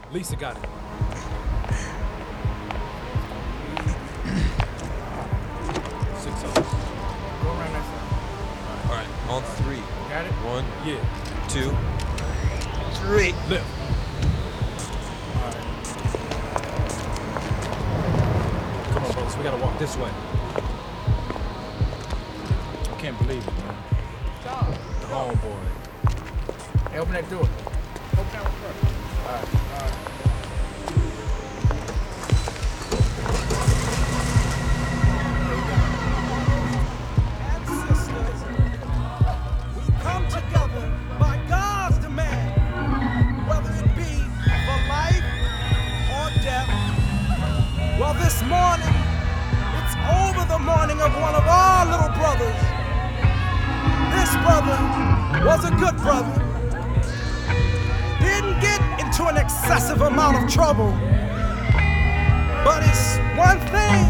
Lisa got it. Six of us. Go around that side. All right, on three. Got it? 1, Yeah. 2, 3. Left. Come on, brothers. We gotta walk this way. I can't believe it, man. Oh, boy. Hey, open that door. Open that one first. All right. And sisters, we come together by God's demand, whether it be for life or death. Well, this morning, it's over the morning of one of our little brothers. This brother was a good brother. Didn't get into an excessive amount of trouble. But it's one thing